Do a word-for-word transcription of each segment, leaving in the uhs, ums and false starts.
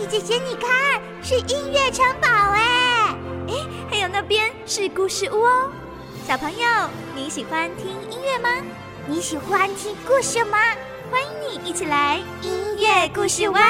姨姐姐，你看，是音乐城堡哎！ 哎，还有那边是故事屋哦。小朋友，你喜欢听音乐吗？ 你喜欢听故事吗？ 欢迎你一起来音乐故事湾。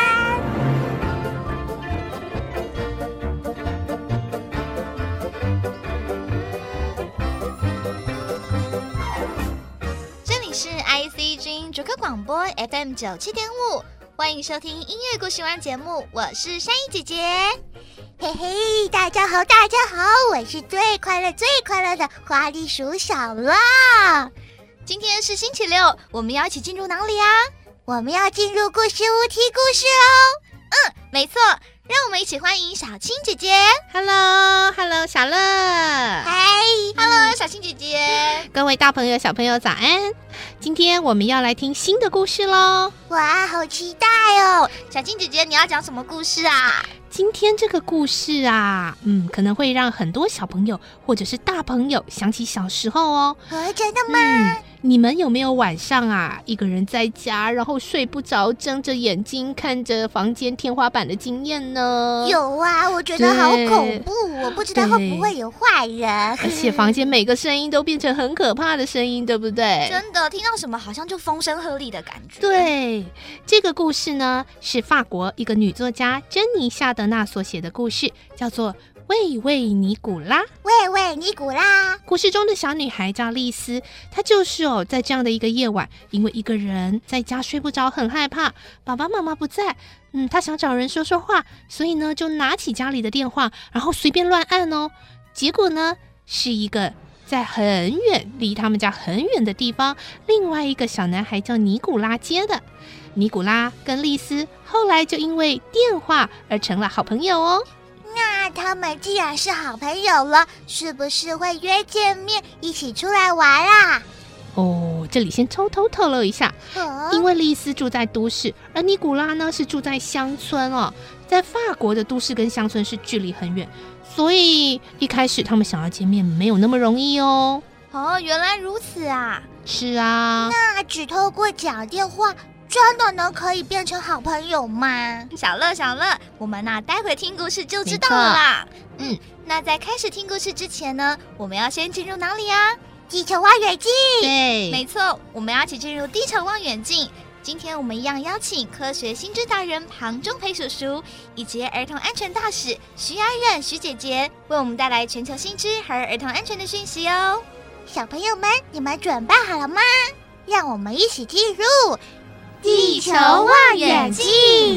这里是 I C 之音逐客广播 F M 九七点五，欢迎收听音乐故事湾节目，我是山一姐姐。 嘿嘿，大家好，大家好，我是最快乐、最快乐的花栗鼠小乐。 今天是星期六，我们要一起进入哪里啊？ 我们要进入故事屋听故事哦。 嗯，没错，让我们一起欢迎小青姐姐。 Hello Hello 小乐， 嗨 Hello 小青姐姐， 各位大朋友小朋友早安。今天我们要来听新的故事咯。 哇，好期待哦。 小青姐姐，你要讲什么故事啊？ 今天这个故事啊，嗯，可能会让很多小朋友或者是大朋友想起小时候哦。 啊，真的吗？ 嗯，你们有没有晚上啊，一个人在家，然后睡不着，睁着眼睛看着房间天花板的经验呢？ 有啊，我觉得好恐怖，我不知道会不会有坏人。 而且房间每个声音都变成很可怕的声音，对不对？ 真的，听到什么好像就风声鹤唳的感觉。 对，这个故事呢，是法国一个女作家珍妮夏德纳所写的故事，叫做《喂喂尼古拉》。 喂喂尼古拉， 故事中的小女孩叫丽丝，她就是哦，在这样的一个夜晚，因为一个人在家睡不着，很害怕，爸爸妈妈不在，嗯，她想找人说说话，所以呢，就拿起家里的电话，然后随便乱按哦。结果呢，是一个在很远，离他们家很远的地方，另外一个小男孩叫尼古拉接的。尼古拉跟丽丝后来就因为电话而成了好朋友哦。 那他们既然是好朋友了，是不是会约见面一起出来玩啊？ 哦，这里先偷偷透露一下， 哦、 因为丽丝住在都市，而尼古拉呢是住在乡村哦。在法国的都市跟乡村是距离很远，所以一开始他们想要见面没有那么容易哦。 哦，原来如此啊！ 是啊， 那只透过讲电话，真的能可以变成好朋友吗？ 小乐，小乐，我们呐、啊、待会听故事就知道了啦。嗯，那在开始听故事之前呢，我们要先进入哪里啊？ 地球望远镜。 对， 没错，我们要一起进入地球望远镜。今天我们一样邀请科学新知达人庞中培叔叔以及儿童安全大使徐安忍徐姐姐，为我们带来全球新知和儿童安全的讯息哦。 小朋友们，你们准备好了吗？让我们一起进入地球望远镜。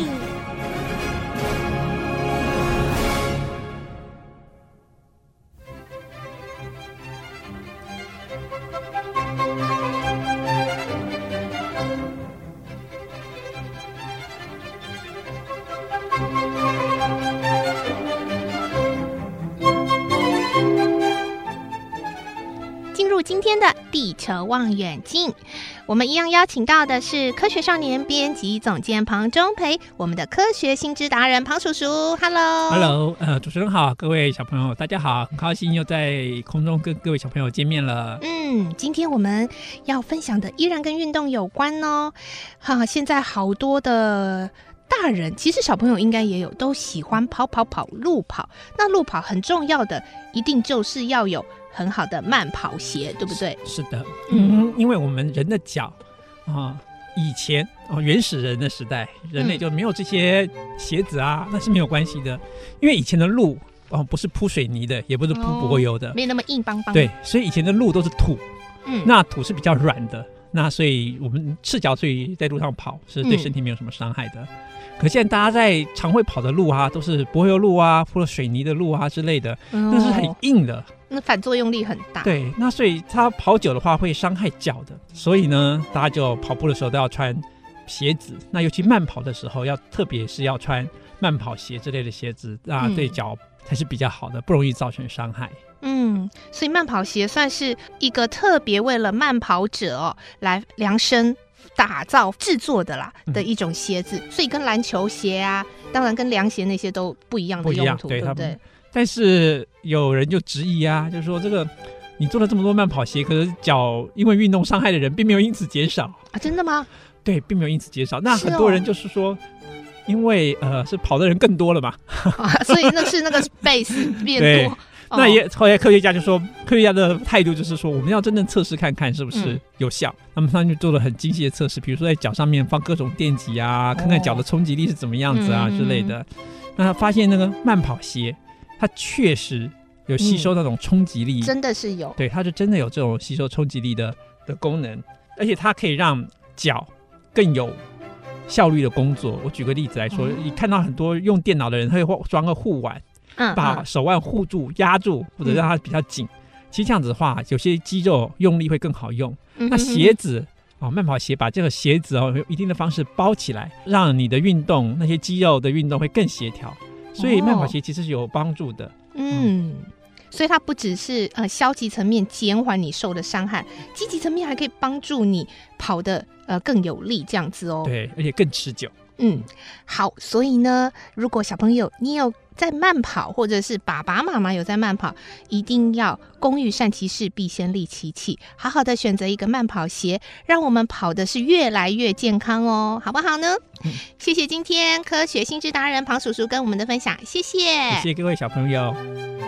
进入今天的地球望远镜，我们一样邀请到的是科学少年编辑总监庞中培，我们的科学新知达人庞叔叔。 Hello Hello 呃，主持人好，各位小朋友大家好，很高兴又在空中跟各位小朋友见面了。 嗯，今天我们要分享的依然跟运动有关哦。哈、啊，现在好多的大人，其实小朋友应该也有，都喜欢跑跑跑路跑。那路跑很重要的一定就是要有很好的慢跑鞋，对不对？ 是, 是的，嗯，因为我们人的脚啊，以前哦原始人的时代，人类就没有这些鞋子啊，那、嗯、是没有关系的，因为以前的路哦不是铺水泥的，也不是铺柏油的， 哦、没有那么硬邦邦。 对，所以以前的路都是土， 嗯， 那土是比较软的，那所以我们赤脚所以在路上跑是对身体没有什么伤害的。嗯，可现在大家在常会跑的路啊，都是柏油路啊，铺了水泥的路啊之类的，哦、那是很硬的， 那反作用力很大。 对，那所以它跑久的话会伤害脚的，所以呢，大家就跑步的时候都要穿鞋子。那尤其慢跑的时候，要特别是要穿慢跑鞋之类的鞋子啊，嗯、对脚才是比较好的，不容易造成伤害。 嗯，所以慢跑鞋算是一个特别为了慢跑者哦来量身打造制作的啦的一种鞋子，嗯、所以跟篮球鞋啊，当然跟凉鞋那些都不一样的用途， 对, 对不对？ 但是有人就质疑啊，就是说这个你做了这么多慢跑鞋，可是脚因为运动伤害的人并没有因此减少啊？真的吗？ 对，并没有因此减少。那很多人就是说， 因为呃是跑的人更多了嘛， 啊、所以那是那个 space 变多。 那也后来科学家就说，科学家的态度就是说，我们要真正测试看看是不是有效。嗯、那么他们就做了很精细的测试，比如说在脚上面放各种电极啊，看看脚的冲击力是怎么样子啊、嗯、之类的。那他发现那个慢跑鞋，它确实有吸收那种冲击力， 嗯、真的是有， 对，它就真的有这种吸收冲击力的的功能，而且它可以让脚更有效率的工作。我举个例子来说，你、嗯、看到很多用电脑的人，他会装个护腕。嗯、把手腕护住压住，或者让它比较紧、嗯、其实这样子的话，有些肌肉用力会更好用、嗯、那鞋子、哦、慢跑鞋把这个鞋子、哦、用一定的方式包起来，让你的运动那些肌肉的运动会更协调，所以慢跑鞋其实是有帮助的。 嗯, 嗯所以它不只是、呃、消极层面减缓你受的伤害，积极层面还可以帮助你跑得、呃、更有力这样子哦。 对，而且更持久。 嗯，好，所以呢，如果小朋友你有在慢跑，或者是爸爸妈妈有在慢跑，一定要工欲善其事，必先利其器，好好的选择一个慢跑鞋，让我们跑的是越来越健康哦，好不好呢？嗯、谢谢今天科学新知达人庞叔叔跟我们的分享，谢谢， 谢谢各位小朋友。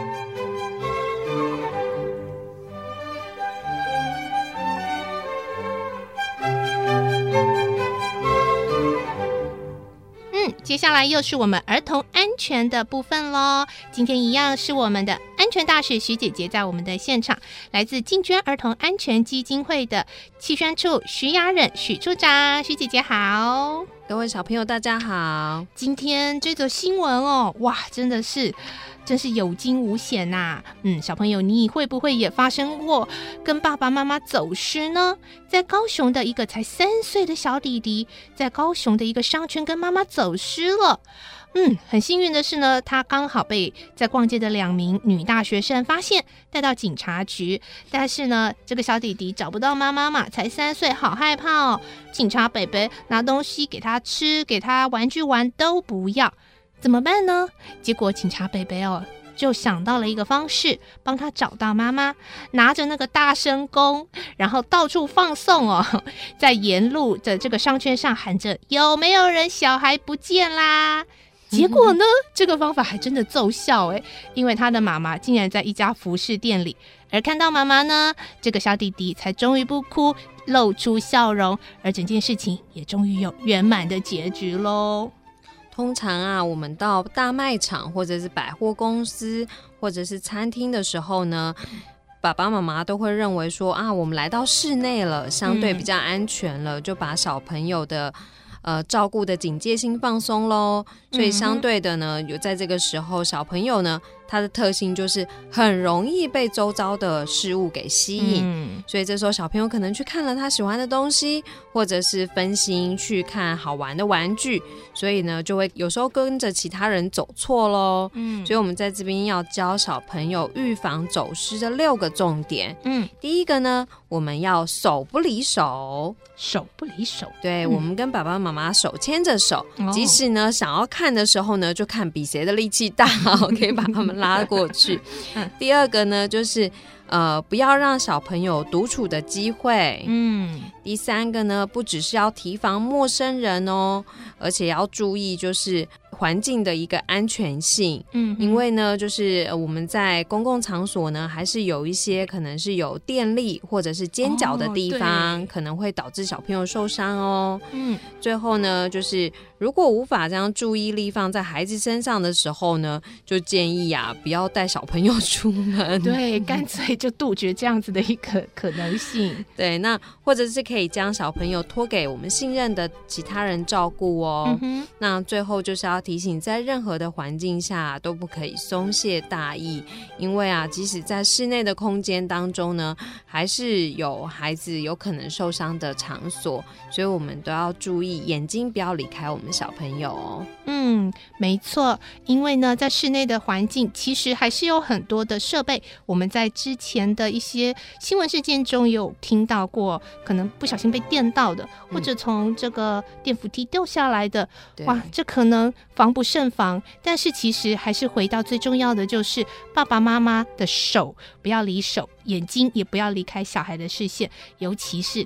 嗯，接下来又是我们儿童安全的部分咯。今天一样是我们的安全大使徐姐姐在我们的现场，来自进捐儿童安全基金会的企宣处徐雅忍许处长，徐姐姐好。 各位小朋友大家好。 今天这则新闻哦，哇，真的是真是有惊无险呐、啊！嗯，小朋友，你会不会也发生过跟爸爸妈妈走失呢？在高雄的一个才三岁的小弟弟，在高雄的一个商圈跟妈妈走失了。嗯，很幸运的是呢，他刚好被在逛街的两名女大学生发现，带到警察局。但是呢，这个小弟弟找不到妈妈嘛，才三岁，好害怕哦。警察伯伯拿东西给他吃，给他玩具玩都不要，怎么办呢？结果警察伯伯哦，就想到了一个方式，帮他找到妈妈，拿着那个大声公，然后到处放送哦，在沿路的这个商圈上喊着有没有人小孩不见啦。结果呢、嗯、这个方法还真的奏效诶，因为他的妈妈竟然在一家服饰店里，而看到妈妈呢，这个小弟弟才终于不哭，露出笑容，而整件事情也终于有圆满的结局咯。 通常啊，我们到大卖场或者是百货公司或者是餐厅的时候呢，爸爸妈妈都会认为说啊，我们来到室内了，相对比较安全了、嗯、就把小朋友的呃，照顾的警戒心放松咯，所以相对的呢、嗯、有在这个时候小朋友呢，他的特性就是很容易被周遭的事物给吸引、嗯、所以这时候小朋友可能去看了他喜欢的东西，或者是分心去看好玩的玩具，所以呢就会有时候跟着其他人走错咯、嗯、所以我们在这边要教小朋友预防走失的六个重点。嗯，第一个呢，我们要手不离手， 手不离手， 对、嗯、我们跟爸爸妈妈手牵着手、哦、即使呢想要看的时候呢，就看比谁的力气大可以把他们拉过去、嗯、第二个呢就是呃，不要让小朋友独处的机会。嗯，第三个呢，不只是要提防陌生人哦，而且要注意就是环境的一个安全性。嗯，因为呢，就是我们在公共场所呢，还是有一些可能是有电力或者是尖角的地方、哦、可能会导致小朋友受伤哦。嗯，最后呢，就是如果无法将注意力放在孩子身上的时候呢，就建议啊，不要带小朋友出门。 对，干脆就杜绝这样子的一个可能性。 对，那或者是可以将小朋友托给我们信任的其他人照顾哦、嗯、那最后就是要提醒，在任何的环境下都不可以松懈大意，因为啊，即使在室内的空间当中呢，还是有孩子有可能受伤的场所，所以我们都要注意眼睛不要离开我们小朋友哦。 嗯，没错，因为呢，在室内的环境其实还是有很多的设备，我们在之前的一些新闻事件中有听到过，可能不小心被电到的、嗯、或者从这个电扶梯掉下来的，哇，这可能防不胜防。但是其实还是回到最重要的，就是爸爸妈妈的手不要离手，眼睛也不要离开小孩的视线，尤其是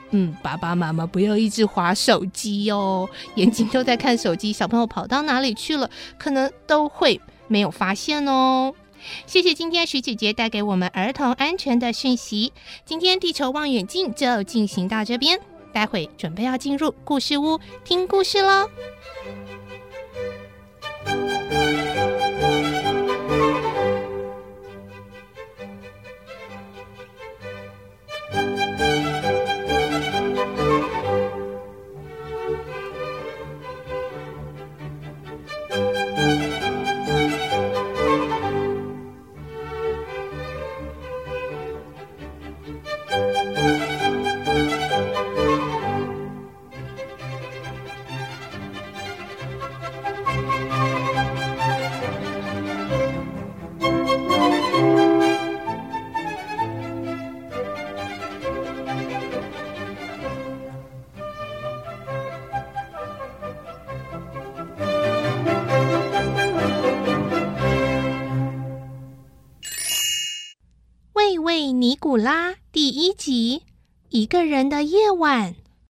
嗯，爸爸妈妈不要一直滑手机哦，眼睛都在看手机，小朋友跑到哪里去了，可能都会没有发现哦。谢谢今天徐姐姐带给我们儿童安全的讯息。今天地球望远镜就进行到这边，待会准备要进入故事屋听故事咯。喂喂尼古拉第一集，一个人的夜晚。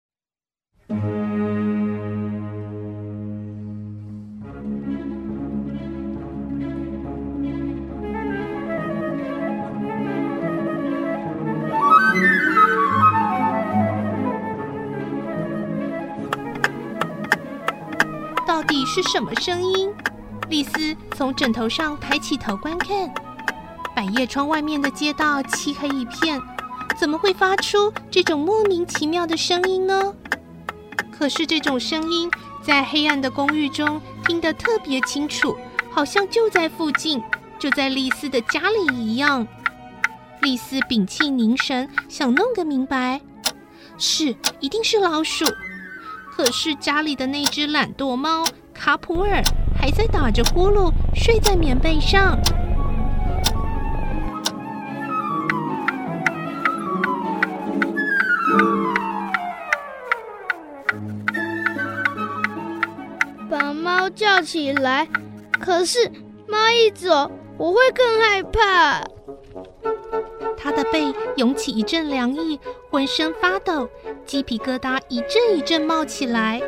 到底是什么声音？丽丝从枕头上抬起头观看，百叶窗外面的街道漆黑一片，怎么会发出这种莫名其妙的声音呢？可是这种声音在黑暗的公寓中听得特别清楚，好像就在附近，就在丽丝的家里一样。丽丝屏气凝神，想弄个明白，是，一定是老鼠。可是家里的那只懒惰猫卡普尔还在打着呼噜，睡在棉被上。 把猫叫起来，可是猫一走，我会更害怕。 他的背涌起一阵凉意，浑身发抖，鸡皮疙瘩一阵一阵冒起来。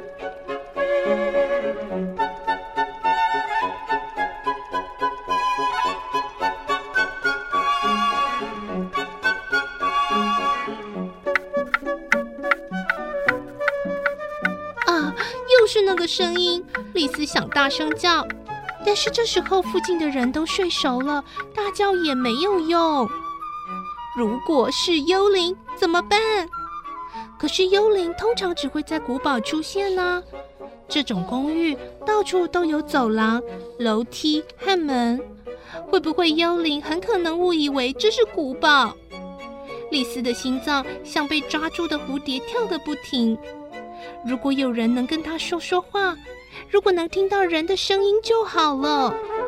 啊，又是那个声音！丽丝想大声叫，但是这时候附近的人都睡熟了，大叫也没有用。如果是幽灵怎么办？可是幽灵通常只会在古堡出现啊。这种公寓到处都有走廊、楼梯和门，会不会幽灵很可能误以为这是古堡？丽丝的心脏像被抓住的蝴蝶跳个不停。如果有人能跟她说说话，如果能听到人的声音就好了。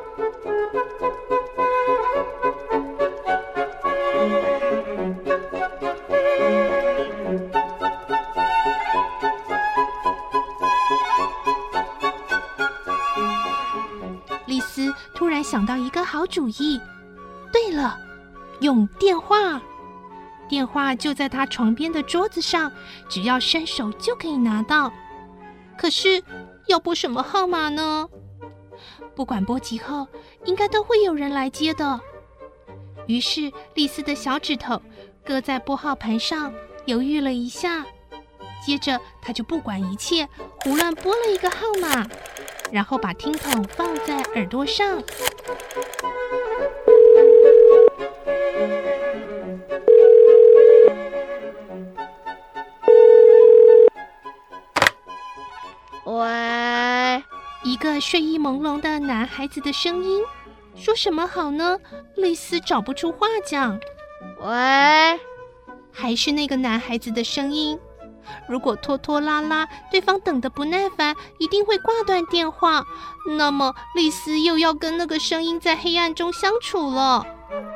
丽丝突然想到一个好主意，对了，用电话。电话就在她床边的桌子上，只要伸手就可以拿到。可是要拨什么号码呢？不管拨几号，应该都会有人来接的。于是丽丝的小指头搁在拨号盘上，犹豫了一下，接着她就不管一切，胡乱拨了一个号码，然后把听筒放在耳朵上。 喂， 一个睡意朦胧的男孩子的声音，说什么好呢？丽丝找不出话讲。 喂， 还是那个男孩子的声音。如果拖拖拉拉，对方等得不耐烦，一定会挂断电话。那么丽丝又要跟那个声音在黑暗中相处了。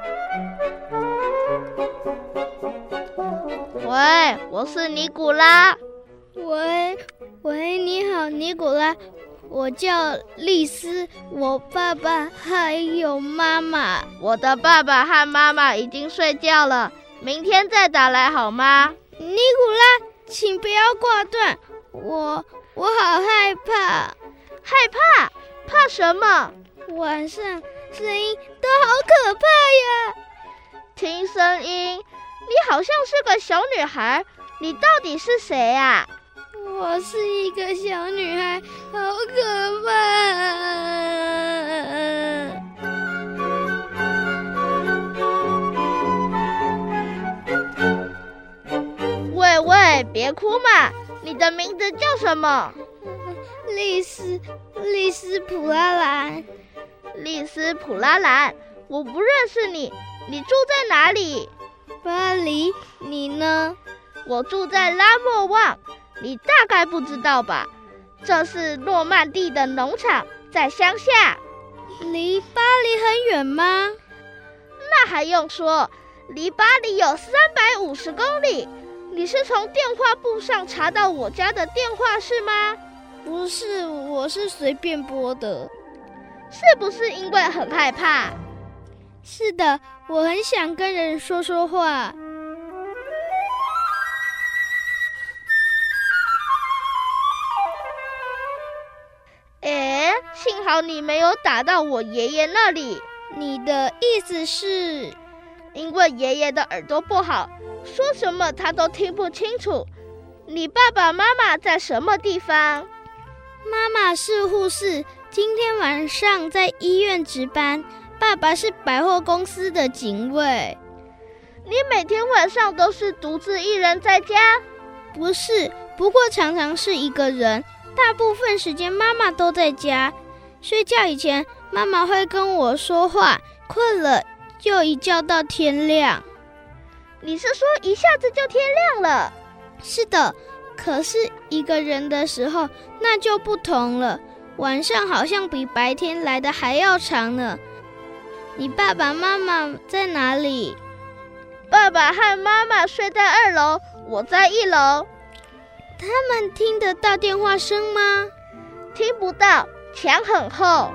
喂，我是尼古拉。喂，喂，你好，尼古拉，我叫丽丝，我爸爸还有妈妈。我的爸爸和妈妈已经睡觉了，明天再打来好吗？尼古拉， 请不要挂断，我我好害怕。 害怕？怕什么？ 晚上声音都好可怕呀！ 听声音，你好像是个小女孩，你到底是谁啊？ 我是一个小女孩，好可怕！ 喂喂，别哭嘛！你的名字叫什么？ 丽丝，丽丝普拉兰。 丽丝普拉兰，我不认识你，你住在哪里？ 巴黎，你呢？ 我住在拉莫旺，你大概不知道吧？这是诺曼底的农场，在乡下。 离巴黎很远吗？ 那还用说，离巴黎有三百五十公里。你是从电话簿上查到我家的电话是吗？ 不是，我是随便拨的。 是不是因为很害怕？ 是的，我很想跟人说说话。 诶，幸好你没有打到我爷爷那里。 你的意思是？ 因为爷爷的耳朵不好，说什么他都听不清楚。你爸爸妈妈在什么地方？ 妈妈是护士，今天晚上在医院值班。爸爸是百货公司的警卫。 你每天晚上都是独自一人在家？ 不是，不过常常是一个人。大部分时间妈妈都在家。睡觉以前，妈妈会跟我说话，困了就一觉到天亮。 你是说一下子就天亮了？ 是的，可是一个人的时候那就不同了，晚上好像比白天来的还要长呢。你爸爸妈妈在哪里？ 爸爸和妈妈睡在二楼，我在一楼。 他们听得到电话声吗？ 听不到，墙很厚。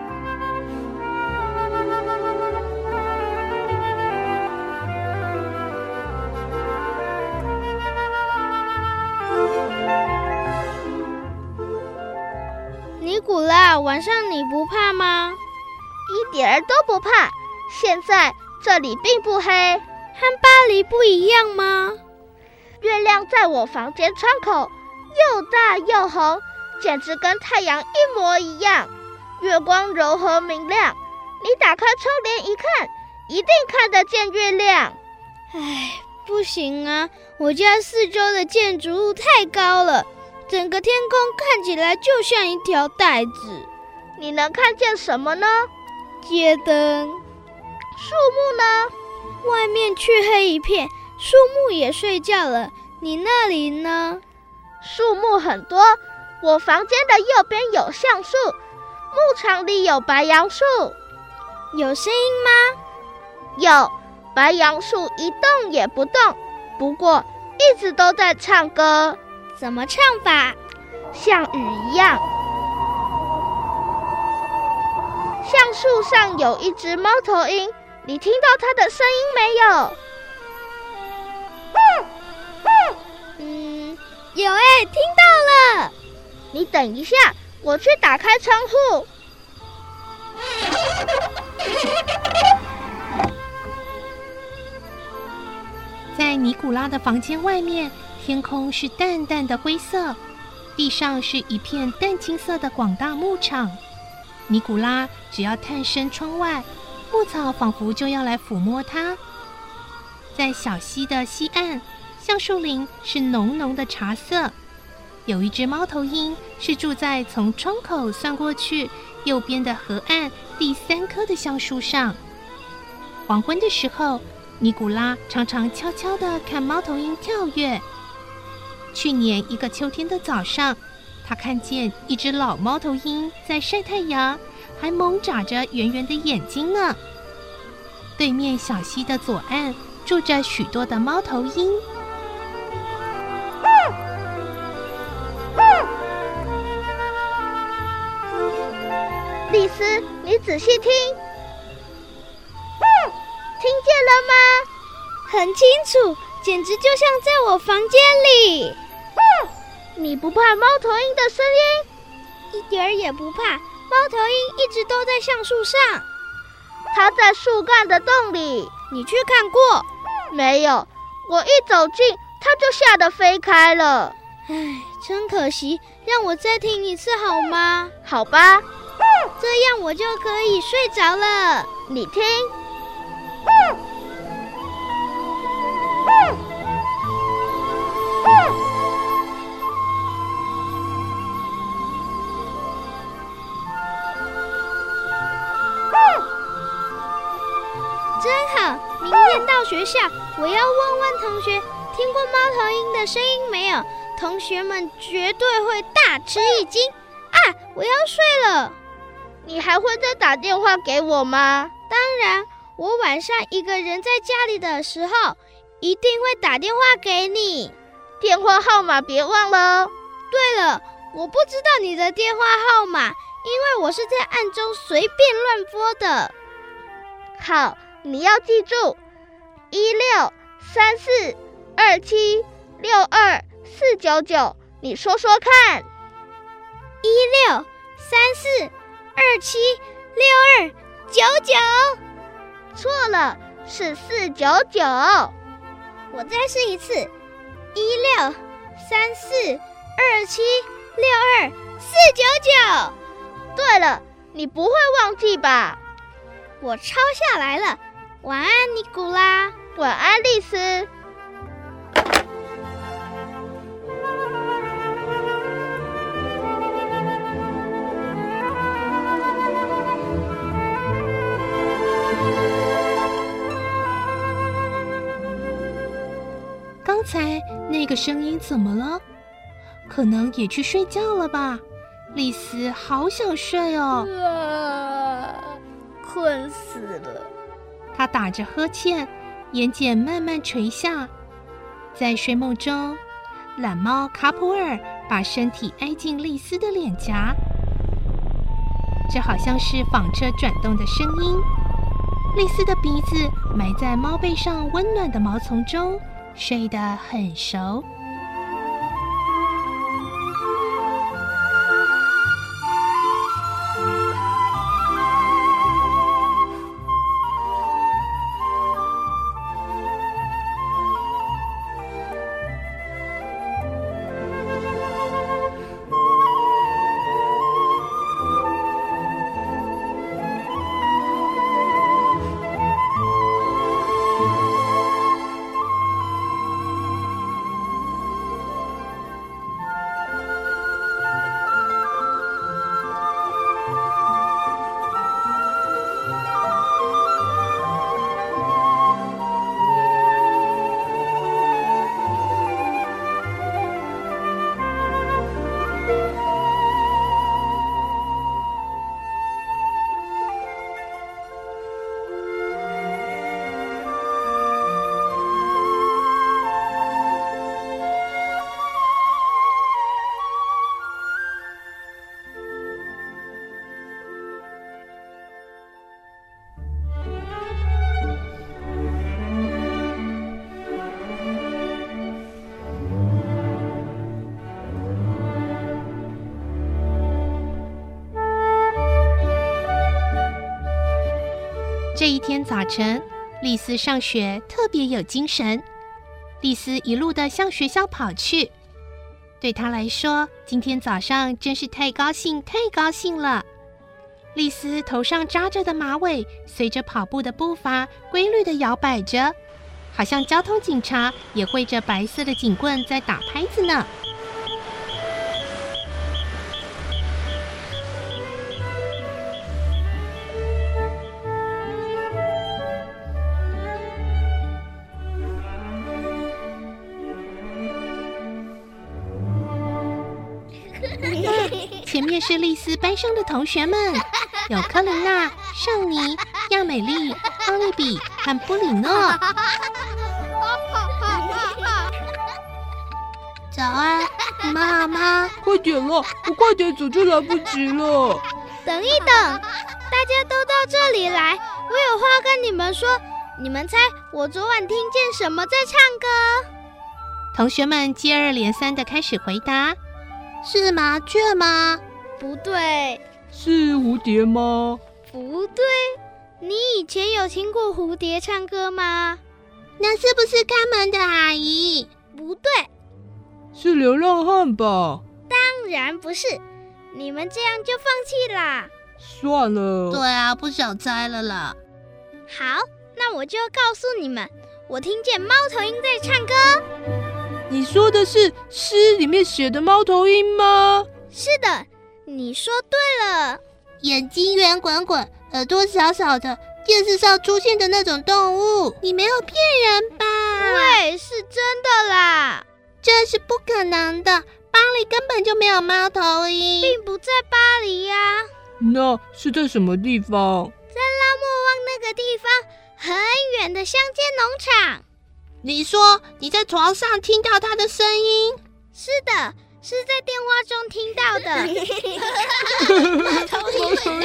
尼古拉，晚上你不怕吗？ 一点儿都不怕。现在这里并不黑。 和巴黎不一样吗？ 月亮在我房间窗口，又大又红，简直跟太阳一模一样。月光柔和明亮，你打开窗帘一看，一定看得见月亮。 唉，不行啊，我家四周的建筑物太高了，整个天空看起来就像一条带子。 你能看见什么呢？ 街灯。 树木呢？ 外面黢黑一片，树木也睡觉了。你那里呢？ 树木很多，我房间的右边有橡树，牧场里有白杨树。 有声音吗？ 有，白杨树一动也不动，不过一直都在唱歌。 怎么唱法？ 像雨一样。橡树上有一只猫头鹰，你听到它的声音没有？ 嗯，有哎，听到了。 你等一下，我去打开窗户。 在尼古拉的房间外面，天空是淡淡的灰色，地上是一片淡青色的广大牧场。尼古拉只要探身窗外，牧草仿佛就要来抚摸它。在小溪的西岸，橡树林是浓浓的茶色。有一只猫头鹰是住在从窗口算过去右边的河岸第三棵的橡树上。黄昏的时候，尼古拉常常悄悄地看猫头鹰跳跃。去年一个秋天的早上，他看见一只老猫头鹰在晒太阳，还猛眨着圆圆的眼睛呢。对面小溪的左岸住着许多的猫头鹰。 丽丝，你仔细听，听见了吗？ 很清楚，简简直就像在我房间里。 你不怕猫头鹰的声音？ 一点儿也不怕，猫头鹰一直都在橡树上。 它在树干的洞里。 你去看过？ 没有，我一走近，它就吓得飞开了。 唉，真可惜，让我再听一次好吗？ 好吧， 这样我就可以睡着了。 你听。 真好，明天到学校，我要问问同学，听过猫头鹰的声音没有？同学们绝对会大吃一惊。啊，我要睡了。 你还会再打电话给我吗？ 当然，我晚上一个人在家里的时候，一定会打电话给你。 电话号码别忘了哦。 对了，我不知道你的电话号码，因为我是在暗中随便乱拨的。 好，你要记住，一六三四二七六二四九九，你说说看。 一六三四二七六二九九。 错了，是四九九。 我再试一次，一六三四二七六二四九九。 对了，你不会忘记吧？ 我抄下来了。晚安，尼古拉。 晚安，丽丝。 刚才那个声音怎么了？可能也去睡觉了吧？丽丝好想睡哦。 啊，困死了。 她打着呵欠，眼睑慢慢垂下。在睡梦中，懒猫卡普尔把身体挨进丽丝的脸颊，这好像是纺车转动的声音。丽丝的鼻子埋在猫背上温暖的毛丛中，睡得很熟。这一天早晨，丽丝上学特别有精神。丽丝一路的向学校跑去，对她来说，今天早上真是太高兴，太高兴了。丽丝头上扎着的马尾，随着跑步的步伐规律的摇摆着，好像交通警察也挥着白色的警棍在打拍子呢。前面是丽丝班上的同学们，有科琳娜、尚妮、亚美丽、奥利比和布里诺。早安，你们好吗？ 快点了，我快点走就来不及了。 等一等，大家都到这里来，我有话跟你们说。 你们猜我昨晚听见什么在唱歌？ 同学们接二连三的开始回答：是麻雀吗？ 不对。 是蝴蝶吗？ 不对。你以前有听过蝴蝶唱歌吗？ 那是不是看门的阿姨？ 不对。 是流浪汉吧？ 当然不是。你们这样就放弃啦？ 算了。 对啊，不想猜了啦。 好，那我就告诉你们，我听见猫头鹰在唱歌。 你说的是诗里面写的猫头鹰吗？ 是的，你说对了。 眼睛圆滚滚，耳朵小小的，电视上出现的那种动物。你没有骗人吧？ 对，是真的啦。 这是不可能的，巴黎根本就没有猫头鹰， 并不在巴黎呀、啊。 那是在什么地方？ 在拉莫旺那个地方，很远的乡间农场。 你说你在床上听到他的声音？ 是的，是在电话中听到的。 猫头鹰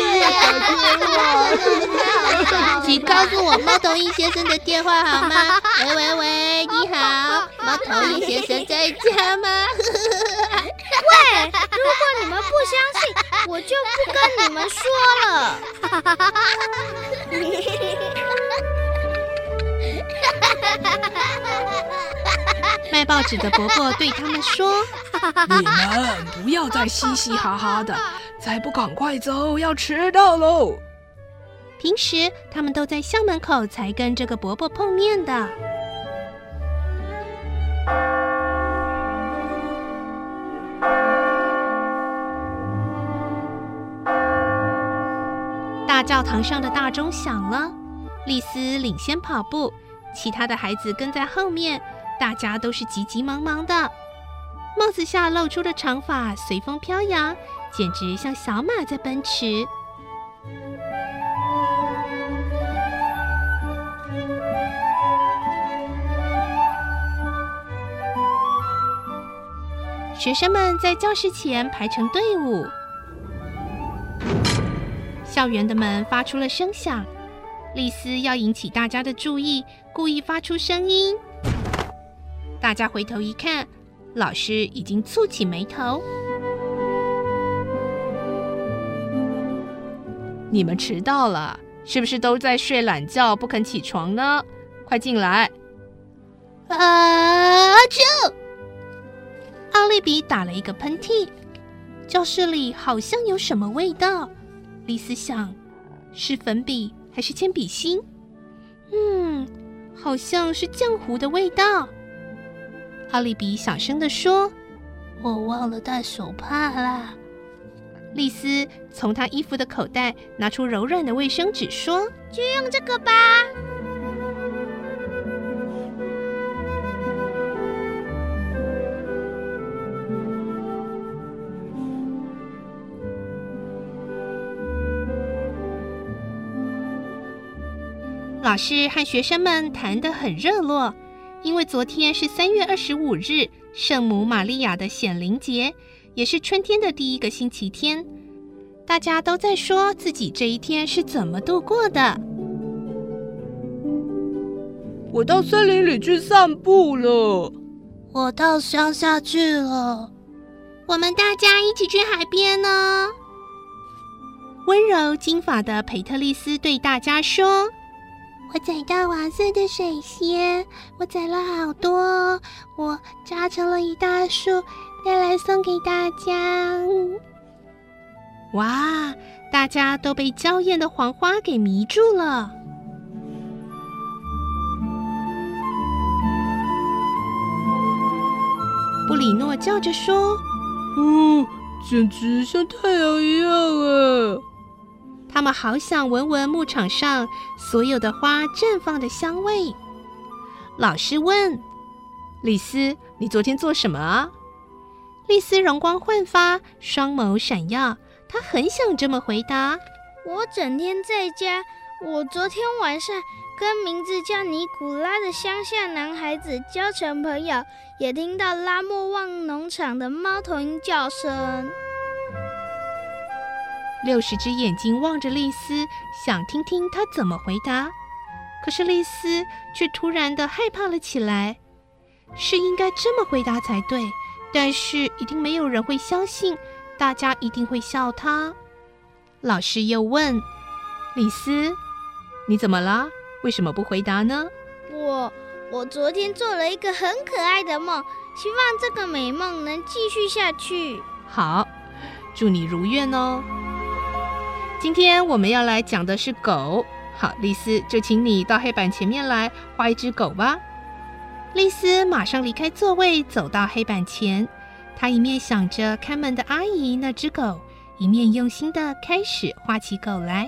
请告诉我猫头鹰先生的电话好吗？喂喂喂，你好，猫头鹰先生在家吗？ 喂，如果你们不相信，我就不跟你们说了。 卖报纸的伯伯对他们说： 你们不要再嘻嘻哈哈的，再不赶快走，要迟到喽。 平时他们都在校门口才跟这个伯伯碰面的。大教堂上的大钟响了，丽丝领先跑步，其他的孩子跟在后面，大家都是急急忙忙的。帽子下露出的长发随风飘扬，简直像小马在奔驰。学生们在教室前排成队伍，校园的门发出了声响。丽丝要引起大家的注意，故意发出声音。大家回头一看，老师已经蹙起眉头。你们迟到了，是不是都在睡懒觉不肯起床呢？快进来！ 啊！啾！ 奥利比打了一个喷嚏，教室里好像有什么味道。丽丝想，是粉笔还是铅笔芯？嗯，好像是浆糊的味道。奥利比小声地说：“ 我忘了带手帕啦。” 丽丝从她衣服的口袋拿出柔软的卫生纸，说：“ 就用这个吧。” 老师和学生们谈得很热络，因为昨天是三月二十五日，圣母玛利亚的显灵节，也是春天的第一个星期天。大家都在说自己这一天是怎么度过的。 我到森林里去散步了。 我到乡下去了。我们大家一起去海边呢。 温柔金发的培特丽斯对大家说：“ 我采到黄色的水仙，我采了好多，我扎成了一大束，带来送给大家。” 哇，大家都被娇艳的黄花给迷住了。布里诺叫着说：“ 哦，简直像太阳一样啊！” 他们好想闻闻牧场上所有的花绽放的香味。老师问：“丽丝，你昨天做什么啊？”丽丝容光焕发，双眸闪耀，她很想这么回答：“ 我整天在家，我昨天晚上跟名字叫尼古拉的乡下男孩子交成朋友，也听到拉莫旺农场的猫头鹰叫声。” 六十只眼睛望着丽丝，想听听她怎么回答。 可是丽丝却突然的害怕了起来。是应该这么回答才对，但是一定没有人会相信，大家一定会笑她。老师又问丽丝：“你怎么了？为什么不回答呢？” 我我昨天做了一个很可爱的梦，希望这个美梦能继续下去。 好，祝你如愿哦。今天我们要来讲的是狗。好，丽丝，就请你到黑板前面来画一只狗吧。丽丝马上离开座位，走到黑板前。她一面想着看门的阿姨那只狗，一面用心地开始画起狗来。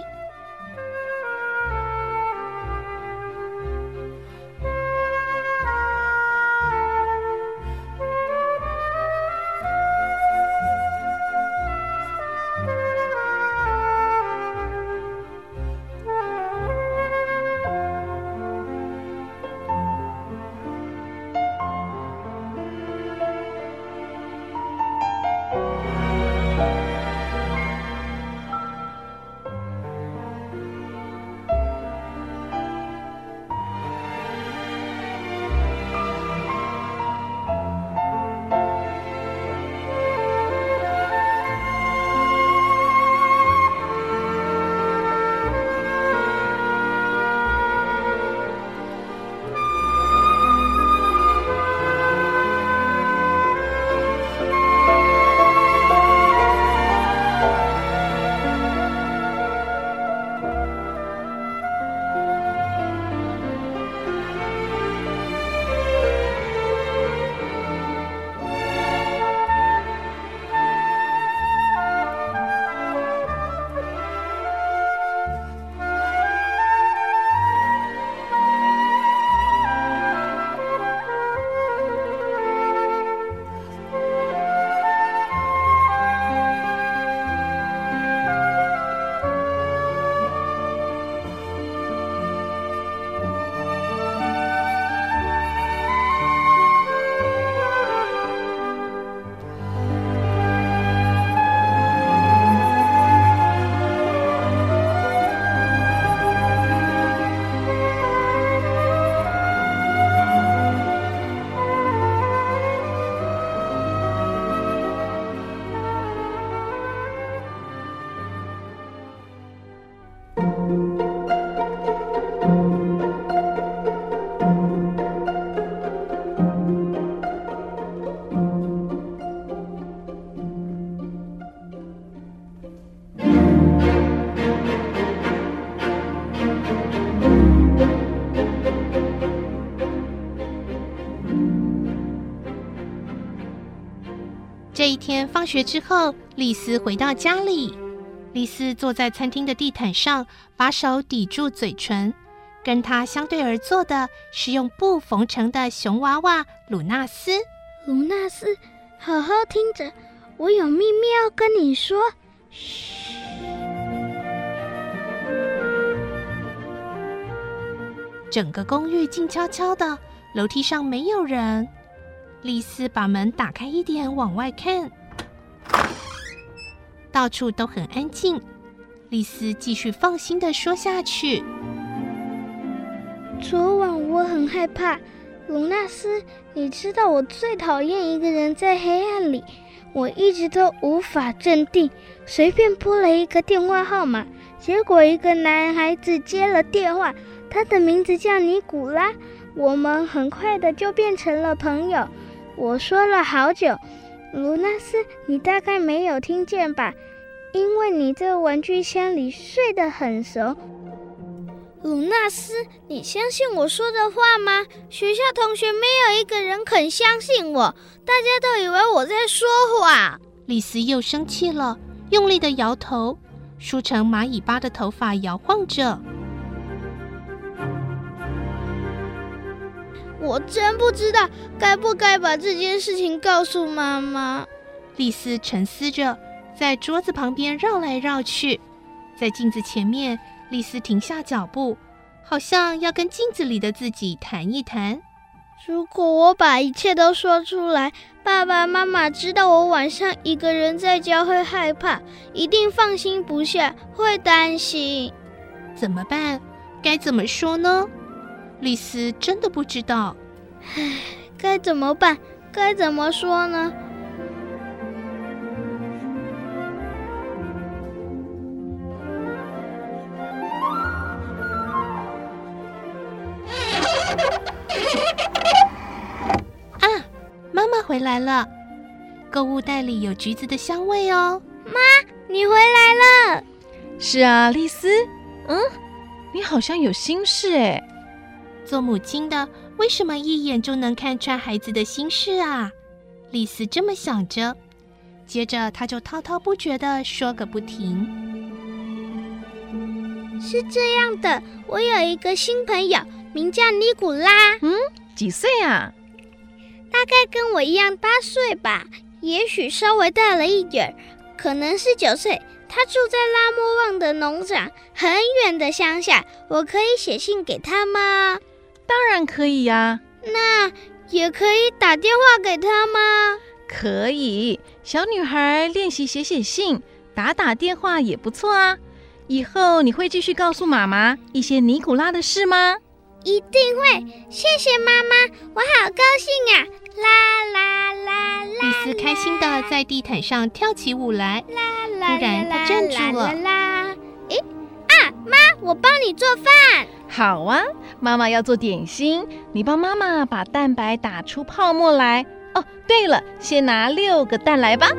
这一天放学之后，丽丝回到家里。丽丝坐在餐厅的地毯上，把手抵住嘴唇。跟她相对而坐的是用布缝成的熊娃娃鲁纳斯。 鲁纳斯，好好听着，我有秘密要跟你说。嘘。 整个公寓静悄悄的，楼梯上没有人。丽丝把门打开一点，往外看，到处都很安静。丽丝继续放心地说下去： 昨晚我很害怕，鲁纳斯，你知道我最讨厌一个人在黑暗里，我一直都无法镇定，随便拨了一个电话号码，结果一个男孩子接了电话，他的名字叫尼古拉，我们很快的就变成了朋友。我说了好久，鲁纳斯，你大概没有听见吧？因为你在玩具箱里睡得很熟。鲁纳斯，你相信我说的话吗？学校同学没有一个人肯相信我，大家都以为我在说谎。 丽丝又生气了，用力的摇头，梳成蚂蚁巴的头发摇晃着。 我真不知道该不该把这件事情告诉妈妈。 丽丝沉思着，在桌子旁边绕来绕去。在镜子前面，丽丝停下脚步，好像要跟镜子里的自己谈一谈。 如果我把一切都说出来，爸爸妈妈知道我晚上一个人在家会害怕，一定放心不下，会担心。 怎么办？该怎么说呢？ 丽丝真的不知道， 唉，该怎么办？该怎么说呢？ 啊，妈妈回来了，购物袋里有橘子的香味哦。 妈，你回来了。 是啊，丽丝，嗯，你好像有心事哎。 做母亲的为什么一眼就能看穿孩子的心事啊？丽丝这么想着，接着她就滔滔不绝地说个不停。 是这样的，我有一个新朋友，名叫尼古拉。 嗯，几岁啊？ 大概跟我一样八岁吧，也许稍微大了一点，可能是九岁。他住在拉莫旺的农场，很远的乡下。我可以写信给他吗？ 当然可以呀。 那也可以打电话给他吗？ 可以，小女孩练习写写信，打打电话也不错啊。以后你会继续告诉妈妈一些尼古拉的事吗？ 一定会，谢谢妈妈，我好高兴啊！啦啦啦啦！ 丽丝开心地在地毯上跳起舞来。 啦啦！ 突然，她站住了。 啦！诶啊，妈，我帮你做饭。 好啊，妈妈要做点心，你帮妈妈把蛋白打出泡沫来。哦，对了，先拿六个蛋来吧。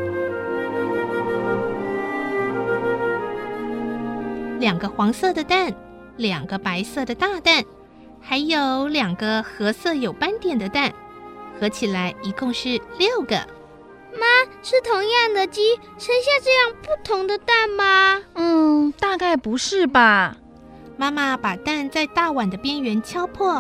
两个黄色的蛋，两个白色的大蛋，还有两个褐色有斑点的蛋，合起来一共是六个。 妈，是同样的鸡，生下这样不同的蛋吗？ 嗯，大概不是吧。 妈妈把蛋在大碗的边缘敲破，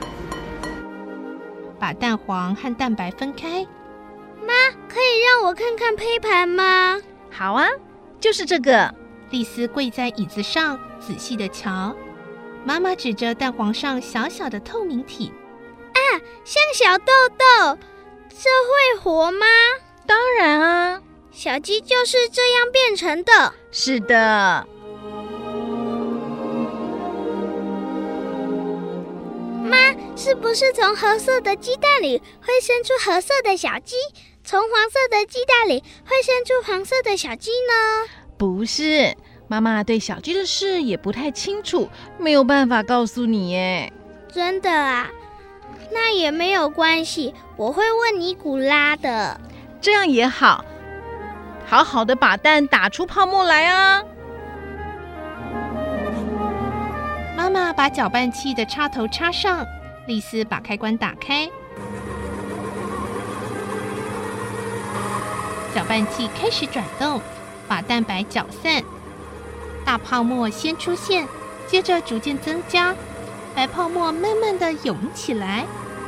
把蛋黄和蛋白分开。 妈，可以让我看看胚盘吗？ 好啊，就是这个。 丽丝跪在椅子上，仔细地瞧。妈妈指着蛋黄上小小的透明体。 啊，像小豆豆，这会活吗？ 当然啊， 小鸡就是这样变成的。 是的。 妈，是不是从褐色的鸡蛋里会生出褐色的小鸡，从黄色的鸡蛋里会生出黄色的小鸡呢？ 不是，妈妈对小鸡的事也不太清楚，没有办法告诉你耶。 真的啊？那也没有关系，我会问尼古拉的。 这样也好，好好的把蛋打出泡沫来啊！ 妈妈把搅拌器的插头插上，丽丝把开关打开，搅拌器开始转动，把蛋白搅散。大泡沫先出现，接着逐渐增加，白泡沫慢慢的涌起来。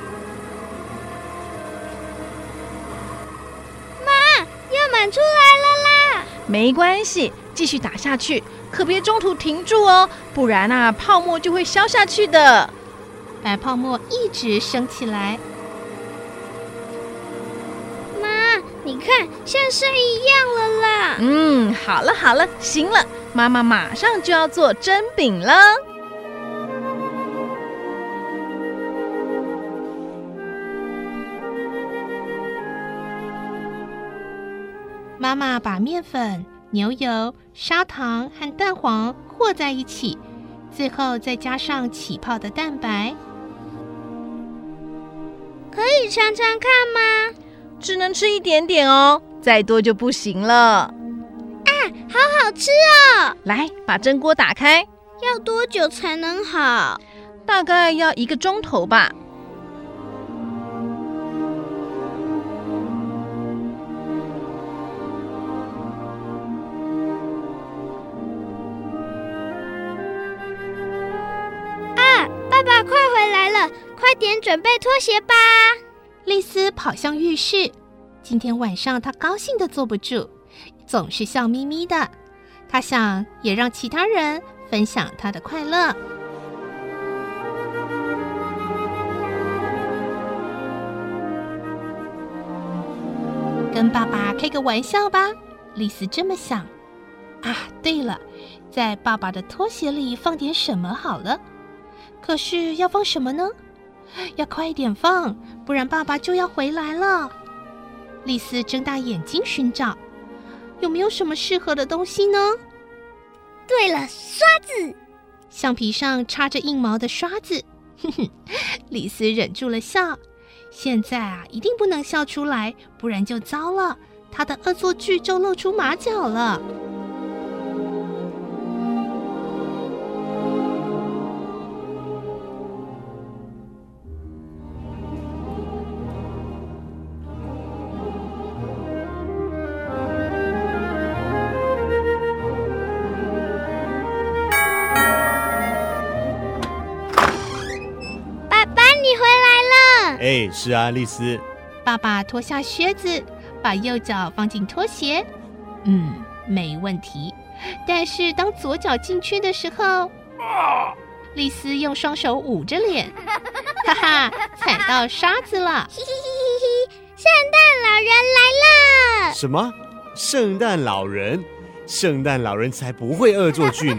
要满出来了啦！ 没关系，继续打下去，可别中途停住哦，不然啊，泡沫就会消下去的。 白泡沫一直升起来。 妈，你看，像山一样了啦！ 嗯，好了好了，行了，妈妈马上就要做蒸饼了。 妈妈把面粉、牛油、砂糖和蛋黄和在一起，最后再加上起泡的蛋白。 可以尝尝看吗？ 只能吃一点点哦，再多就不行了。啊， 好好吃哦！ 来，把蒸锅打开。 要多久才能好？ 大概要一个钟头吧。 爸爸快回来了，快点准备拖鞋吧。 丽丝跑向浴室，今天晚上她高兴的坐不住，总是笑眯眯的。她想也让其他人分享她的快乐。跟爸爸开个玩笑吧，丽丝这么想。啊，对了，在爸爸的拖鞋里放点什么好了。 可是要放什么呢？要快一点放，不然爸爸就要回来了。丽丝睁大眼睛寻找，有没有什么适合的东西呢？ 对了，刷子。 橡皮上插着硬毛的刷子。哼哼，丽丝忍住了笑。现在啊，一定不能笑出来，不然就糟了。她的恶作剧就露出马脚了。 哎，是啊，丽丝。 爸爸脱下靴子，把右脚放进拖鞋。嗯，没问题。但是当左脚进去的时候，丽丝用双手捂着脸，哈哈，踩到沙子了。 嘿嘿嘿嘿，圣诞老人来了！ 什么？圣诞老人？圣诞老人才不会恶作剧呢。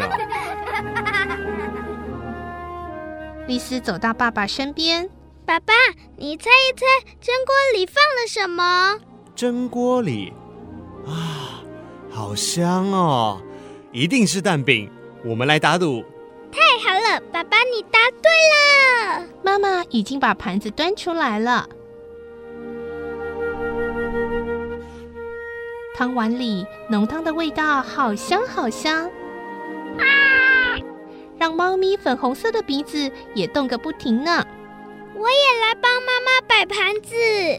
丽丝走到爸爸身边。 爸爸，你猜一猜，蒸锅里放了什么？ 蒸锅里啊，好香哦，一定是蛋饼。我们来打赌。 太好了，爸爸，你答对了。 妈妈已经把盘子端出来了，汤碗里浓汤的味道好香好香，啊，让猫咪粉红色的鼻子也动个不停呢。 我也来帮妈妈摆盘子。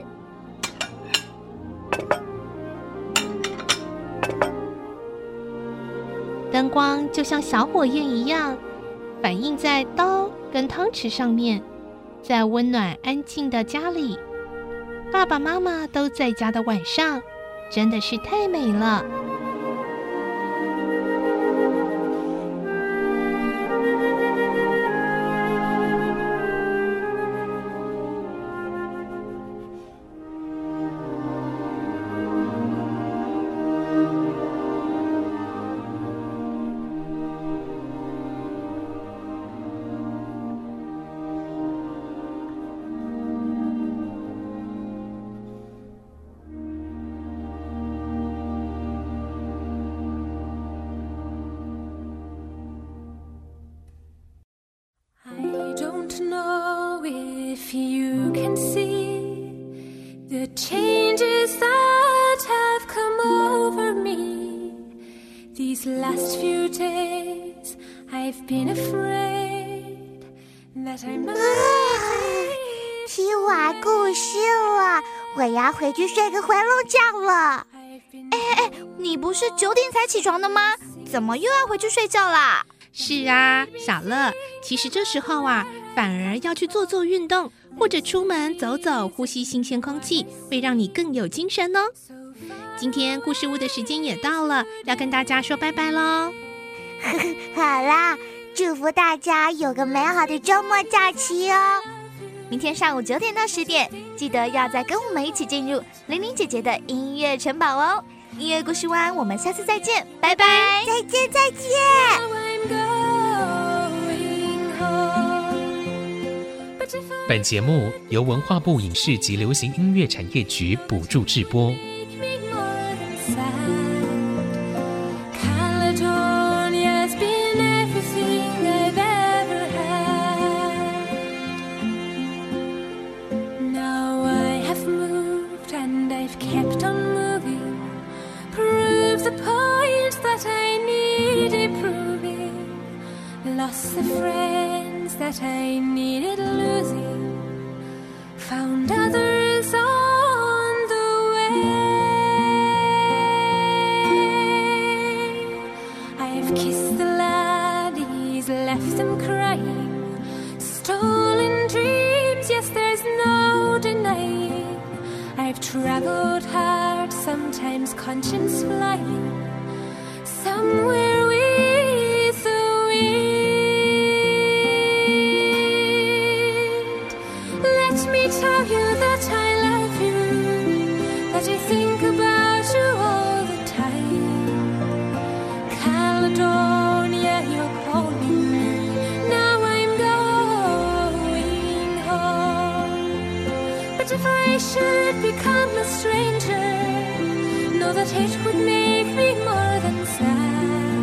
灯光就像小火焰一样，反映在刀跟汤匙上面。在温暖安静的家里，爸爸妈妈都在家的晚上，真的是太美了。 If you can see the changes that have come over me these last few days, I've been afraid that I might 听完故事了，我要回去睡个回笼觉了。 哎哎，你不是九点才起床的吗？怎么又要回去睡觉啦？ 是啊，小乐，其实这时候啊，反而要去做做运动，或者出门走走，呼吸新鲜空气，会让你更有精神哦。今天故事屋的时间也到了，要跟大家说拜拜咯。 好啦，祝福大家有个美好的周末假期哦。 明天上午九点到十点，记得要再跟我们一起进入玲玲姐姐的音乐城堡哦。音乐故事湾，我们下次再见，拜拜， 再见再见。 本节目由文化部影视及流行音乐产业局补助制播。 Lost the friends that I needed losing, found others on the way. I've kissed the laddies, left them crying, stolen dreams, yes, there's no denying. I've traveled hard, sometimes conscience flying, somewhere with the wind. Let me tell you that I love you, that I think about you all the time. Caledonia, you're calling me, now I'm going. should become a stranger, know that it would make me more than sad.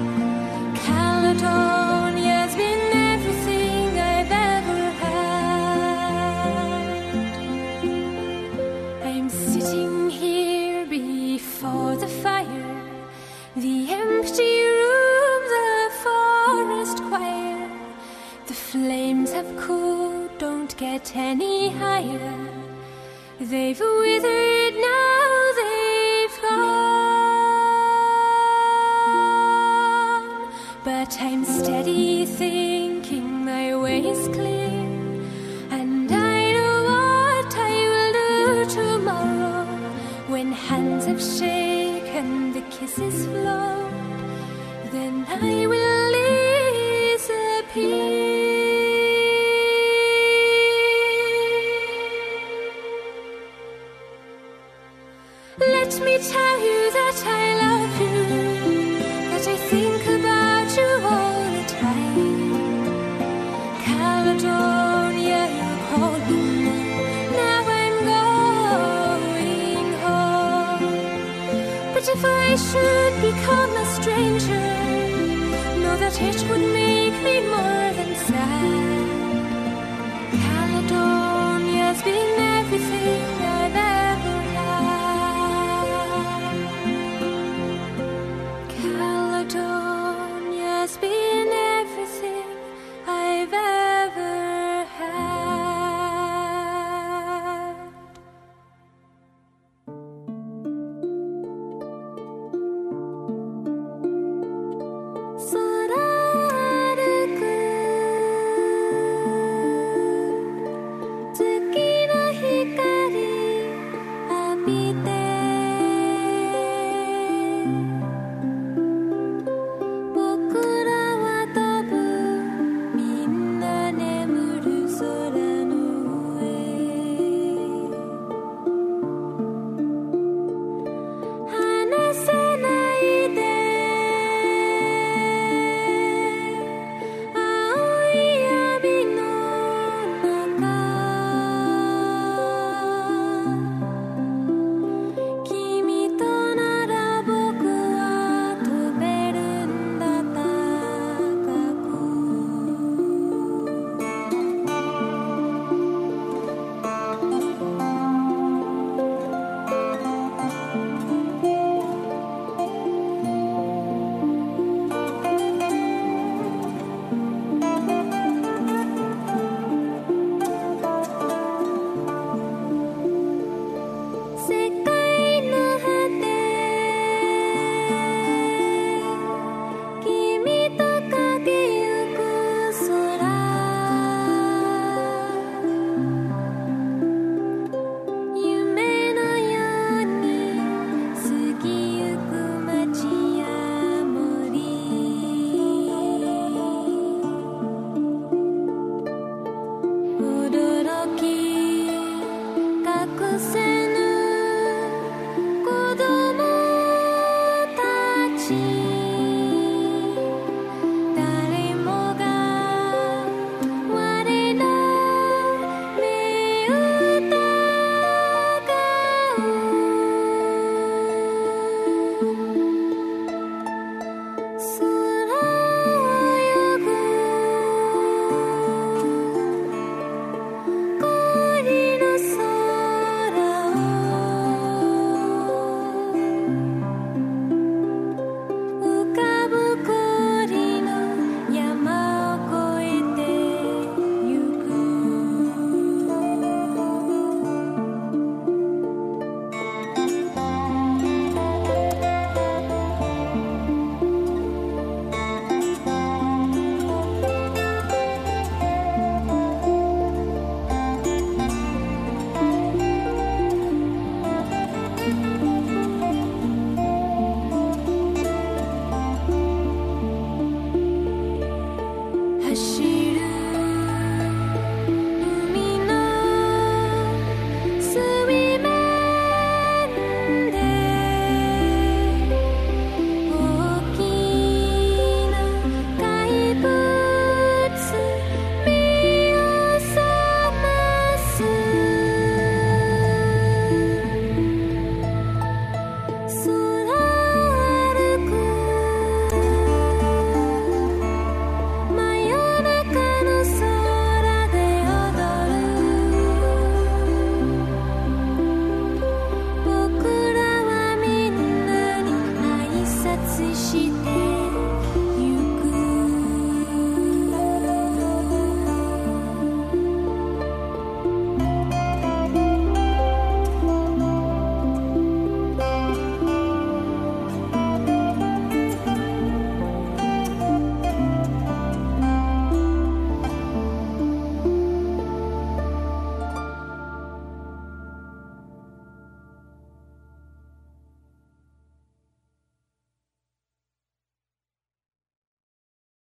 Caledonia's been everything I've ever had. I'm sitting here before the fire, the empty room, the forest choir. The flames have cooled, don't get any higher. They've withered, now they've gone. But I'm steady thinking my way is clear, and I know what I will do tomorrow. When hands have shaken, the kisses flowed, then I will disappear. Let me tell you that I love you, that I think about you all the time. Caledonia, you're calling me, now I'm going home. But if I should become a stranger, know that it would make me more than sad.